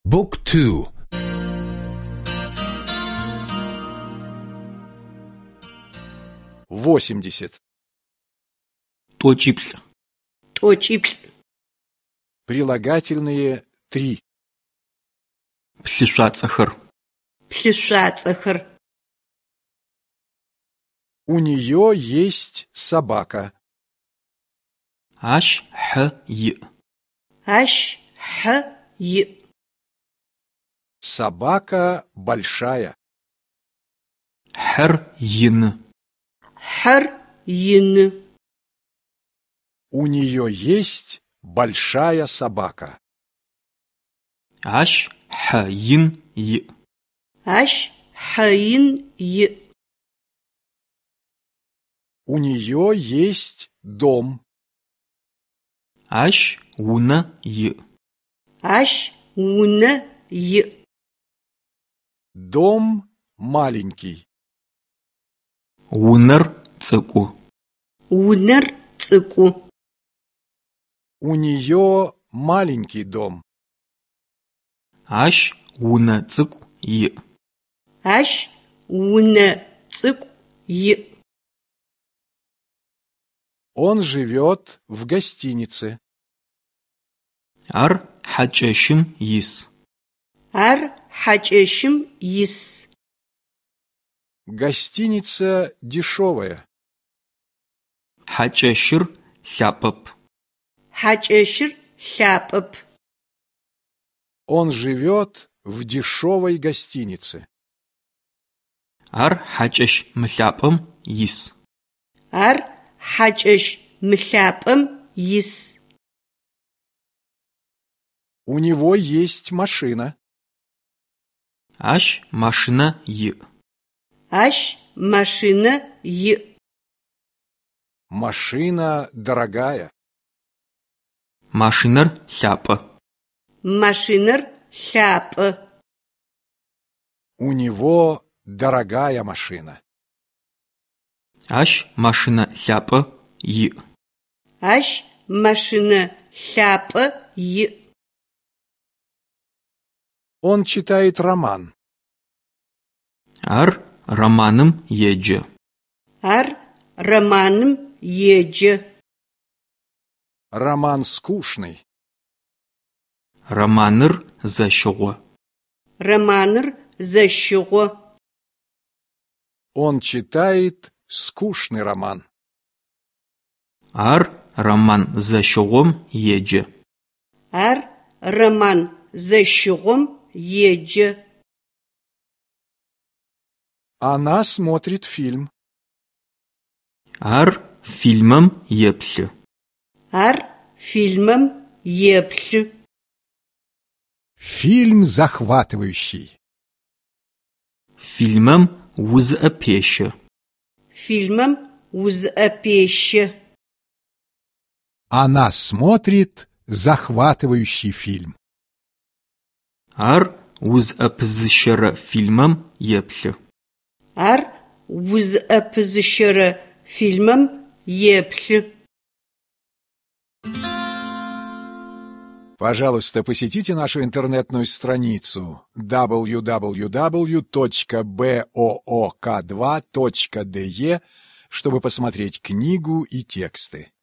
Book 2. 80. Точипль. Прилагательные 3. Плъышъуацӏэхэр. У нее есть собака. Ащ хьы. Собака большая. Хьэр ины. У нее есть большая собака. Ащ хьын и. У нее есть дом. Ащ унэ и. Дом маленький. Унэр цӏыкӏу. У нее маленький дом. Ащ унэ цӏыкӏу и. Он живет в гостинице. Ар хьакӏэщым ис. Гостиница дешевая. Хьакӏэщыр лъапӏэп. Он живет в дешевой гостинице. Ар хьакӏэщ мылъапӏэм ис. У него есть машина. Ащ машинэ и. Машина дорогая. Машинэр лъапӏэ. У него дорогая машина. Ащ машинэ лъапӏэ и. Он читает роман. Ар романым еджэ. Роман скучный. Романыр зэщыгъо. Он читает скучный роман. Ар роман зэщыгъом еджэ. Она смотрит фильм. Ар фильмым еплъы. Фильм захватывающий. Фильмым узыӏэпещэ. Она смотрит захватывающий фильм. Ар узыӏэпызыщэрэ фильмым еплъы. Пожалуйста, посетите нашу интернетную страницу www.book2.de, чтобы посмотреть книгу и тексты.